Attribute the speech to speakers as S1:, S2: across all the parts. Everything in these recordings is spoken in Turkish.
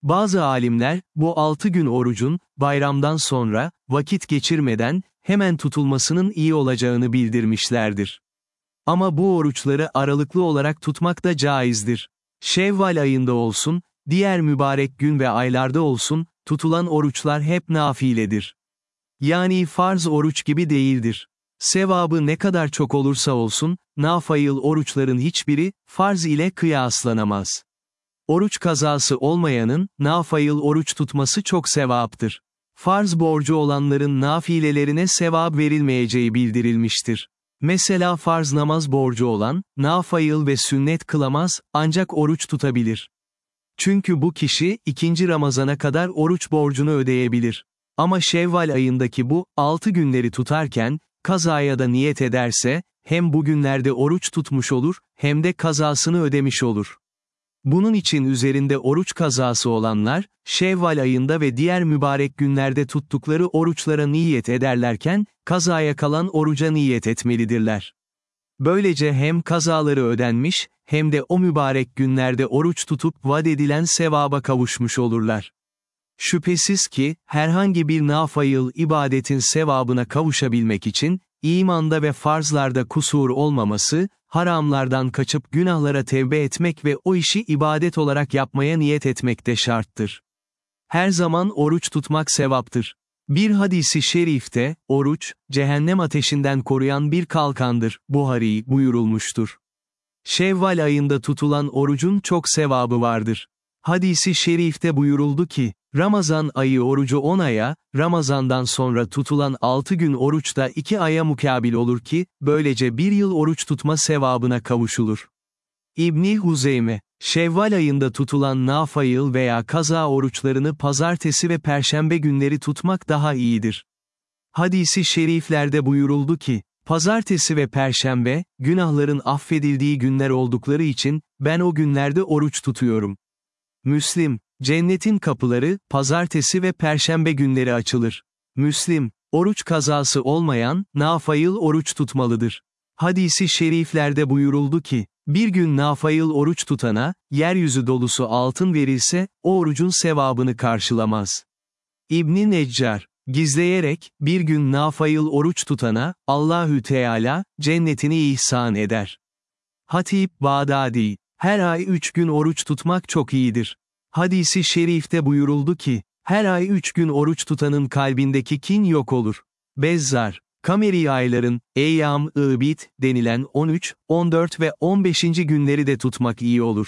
S1: Bazı alimler, bu 6 gün orucun, bayramdan sonra, vakit geçirmeden, hemen tutulmasının iyi olacağını bildirmişlerdir. Ama bu oruçları aralıklı olarak tutmak da caizdir. Şevval ayında olsun, diğer mübarek gün ve aylarda olsun, tutulan oruçlar hep nafiledir. Yani farz oruç gibi değildir. Sevabı ne kadar çok olursa olsun, nafile oruçların hiçbiri, farz ile kıyaslanamaz. Oruç kazası olmayanın, nafile oruç tutması çok sevaptır. Farz borcu olanların nafilelerine sevap verilmeyeceği bildirilmiştir. Mesela farz namaz borcu olan, nafile ve sünnet kılamaz, ancak oruç tutabilir. Çünkü bu kişi, 2. Ramazana kadar oruç borcunu ödeyebilir. Ama Şevval ayındaki bu, 6 günleri tutarken, kazaya da niyet ederse, hem bu günlerde oruç tutmuş olur, hem de kazasını ödemiş olur. Bunun için üzerinde oruç kazası olanlar, Şevval ayında ve diğer mübarek günlerde tuttukları oruçlara niyet ederlerken, kazaya kalan oruca niyet etmelidirler. Böylece hem kazaları ödenmiş, hem de o mübarek günlerde oruç tutup vaat edilen sevaba kavuşmuş olurlar. Şüphesiz ki, herhangi bir nafile ibadetin sevabına kavuşabilmek için, imanda ve farzlarda kusur olmaması, haramlardan kaçıp günahlara tevbe etmek ve o işi ibadet olarak yapmaya niyet etmek de şarttır. Her zaman oruç tutmak sevaptır. Bir hadisi şerifte, oruç, cehennem ateşinden koruyan bir kalkandır, Buhari buyurulmuştur. Şevval ayında tutulan orucun çok sevabı vardır. Hadisi şerifte buyuruldu ki, Ramazan ayı orucu 10 aya, Ramazandan sonra tutulan 6 gün oruç da 2 aya mukabil olur ki, böylece 1 yıl oruç tutma sevabına kavuşulur. İbni Huzeyme, Şevval ayında tutulan nafile veya kaza oruçlarını pazartesi ve perşembe günleri tutmak daha iyidir. Hadisi şeriflerde buyuruldu ki, pazartesi ve perşembe, günahların affedildiği günler oldukları için, ben o günlerde oruç tutuyorum. Müslim, cennetin kapıları, pazartesi ve perşembe günleri açılır. Müslim, oruç kazası olmayan, nafile oruç tutmalıdır. Hadisi şeriflerde buyuruldu ki, bir gün nafile oruç tutana, yeryüzü dolusu altın verilse, o orucun sevabını karşılamaz. İbn-i Neccar, gizleyerek, bir gün nafile oruç tutana, Allahü Teala, cennetini ihsan eder. Hatip Bağdadi, her ay 3 gün oruç tutmak çok iyidir. Hadisi şerifte buyuruldu ki, her ay 3 gün oruç tutanın kalbindeki kin yok olur. Bezzar, Kameri ayların, Eyyam-ı Bid denilen 13, 14 ve 15. günleri de tutmak iyi olur.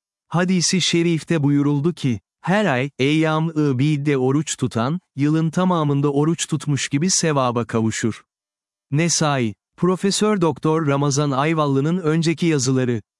S1: Hadisi şerifte buyuruldu ki, her ay, Eyyam-ı Bid'de oruç tutan, yılın tamamında oruç tutmuş gibi sevaba kavuşur. Nesai, Profesör Doktor Ramazan Ayvallı'nın önceki yazıları.